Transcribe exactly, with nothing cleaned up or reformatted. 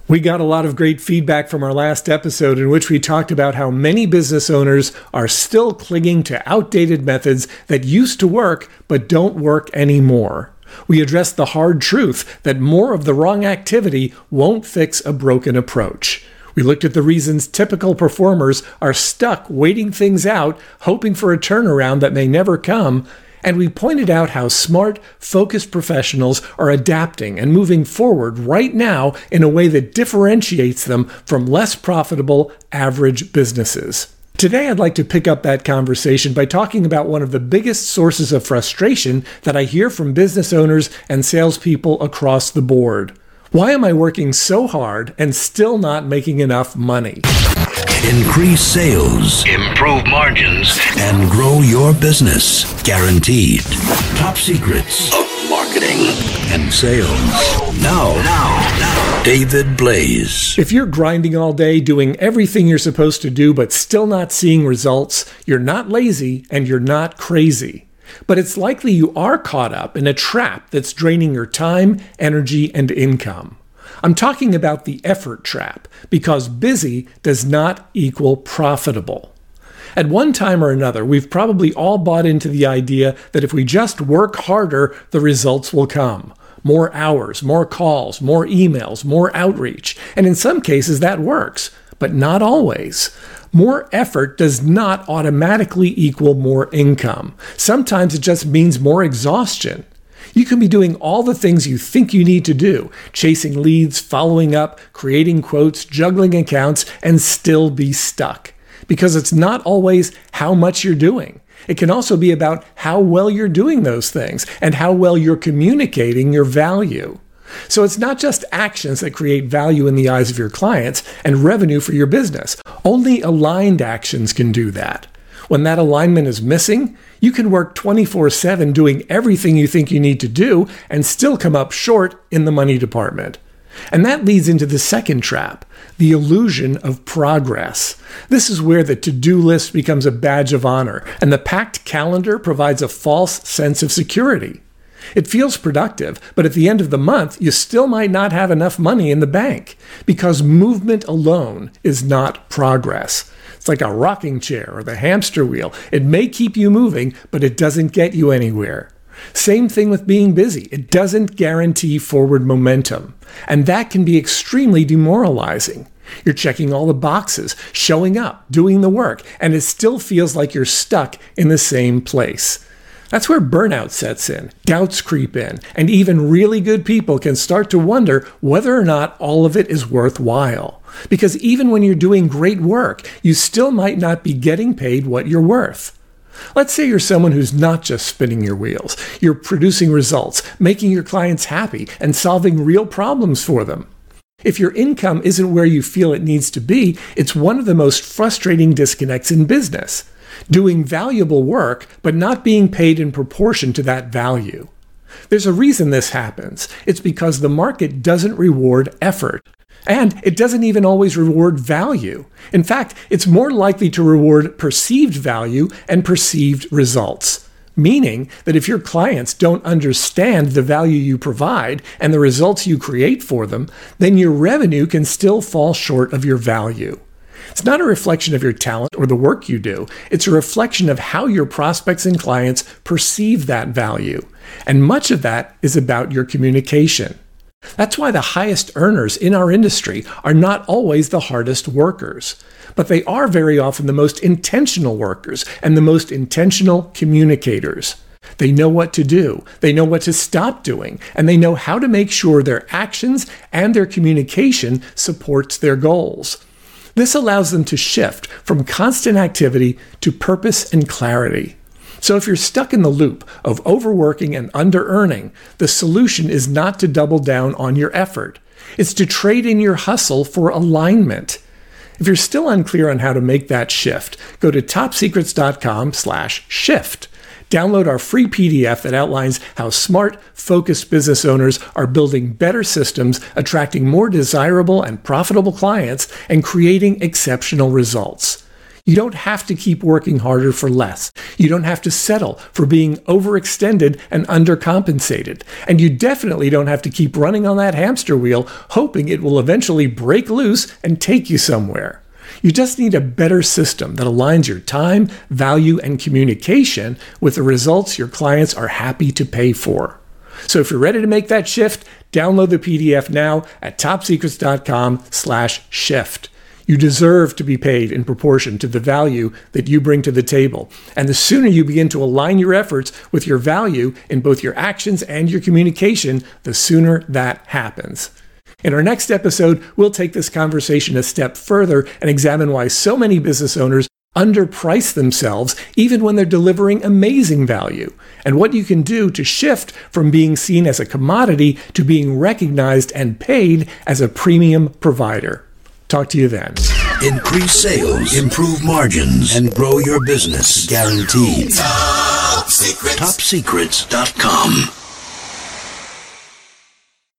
We got a lot of great feedback from our last episode in which we talked about how many business owners are still clinging to outdated methods that used to work but don't work anymore. We addressed the hard truth that more of the wrong activity won't fix a broken approach. We looked at the reasons typical performers are stuck waiting things out, hoping for a turnaround that may never come. And we pointed out how smart, focused professionals are adapting and moving forward right now in a way that differentiates them from less profitable, average businesses. Today, I'd like to pick up that conversation by talking about one of the biggest sources of frustration that I hear from business owners and salespeople across the board. Why am I working so hard and still not making enough money? Increase sales, improve margins, and grow your business. Guaranteed. Top secrets of marketing and sales. Now, now, now, David Blaise. If you're grinding all day, doing everything you're supposed to do, but still not seeing results, you're not lazy and you're not crazy. But it's likely you are caught up in a trap that's draining your time, energy, and income. I'm talking about the effort trap, because busy does not equal profitable. At one time or another, we've probably all bought into the idea that if we just work harder, the results will come. More hours, more calls, more emails, more outreach. And in some cases that works, but not always. More effort does not automatically equal more income. Sometimes it just means more exhaustion. You can be doing all the things you think you need to do, chasing leads, following up, creating quotes, juggling accounts, and still be stuck. Because it's not always how much you're doing. It can also be about how well you're doing those things and how well you're communicating your value. So it's not just actions that create value in the eyes of your clients and revenue for your business. Only aligned actions can do that. When that alignment is missing, you can work twenty-four seven doing everything you think you need to do and still come up short in the money department. And that leads into the second trap, the illusion of progress. This is where the to-do list becomes a badge of honor, and the packed calendar provides a false sense of security. It feels productive, but at the end of the month, you still might not have enough money in the bank, because movement alone is not progress. It's like a rocking chair or the hamster wheel. It may keep you moving, but it doesn't get you anywhere. Same thing with being busy. It doesn't guarantee forward momentum. And that can be extremely demoralizing. You're checking all the boxes, showing up, doing the work, and it still feels like you're stuck in the same place. That's where burnout sets in, doubts creep in, and even really good people can start to wonder whether or not all of it is worthwhile. Because even when you're doing great work, you still might not be getting paid what you're worth. Let's say you're someone who's not just spinning your wheels. You're producing results, making your clients happy, and solving real problems for them. If your income isn't where you feel it needs to be, it's one of the most frustrating disconnects in business. Doing valuable work, but not being paid in proportion to that value. There's a reason this happens. It's because the market doesn't reward effort. And it doesn't even always reward value. In fact, it's more likely to reward perceived value and perceived results. Meaning that if your clients don't understand the value you provide and the results you create for them, then your revenue can still fall short of your value. It's not a reflection of your talent or the work you do. It's a reflection of how your prospects and clients perceive that value. And much of that is about your communication. That's why the highest earners in our industry are not always the hardest workers. But they are very often the most intentional workers and the most intentional communicators. They know what to do, they know what to stop doing, and they know how to make sure their actions and their communication supports their goals. This allows them to shift from constant activity to purpose and clarity. So if you're stuck in the loop of overworking and under-earning, the solution is not to double down on your effort. It's to trade in your hustle for alignment. If you're still unclear on how to make that shift, go to topsecrets.com slash shift. Download our free P D F that outlines how smart, focused business owners are building better systems, attracting more desirable and profitable clients, and creating exceptional results. You don't have to keep working harder for less. You don't have to settle for being overextended and undercompensated. And you definitely don't have to keep running on that hamster wheel, hoping it will eventually break loose and take you somewhere. You just need a better system that aligns your time, value, and communication with the results your clients are happy to pay for. So if you're ready to make that shift, download the P D F now at topsecrets.com slash shift. You deserve to be paid in proportion to the value that you bring to the table. And the sooner you begin to align your efforts with your value in both your actions and your communication, the sooner that happens. In our next episode, we'll take this conversation a step further and examine why so many business owners underprice themselves even when they're delivering amazing value, and what you can do to shift from being seen as a commodity to being recognized and paid as a premium provider. Talk to you then. Increase sales, improve margins, and grow your business. Guaranteed. Top Secrets. top secrets dot com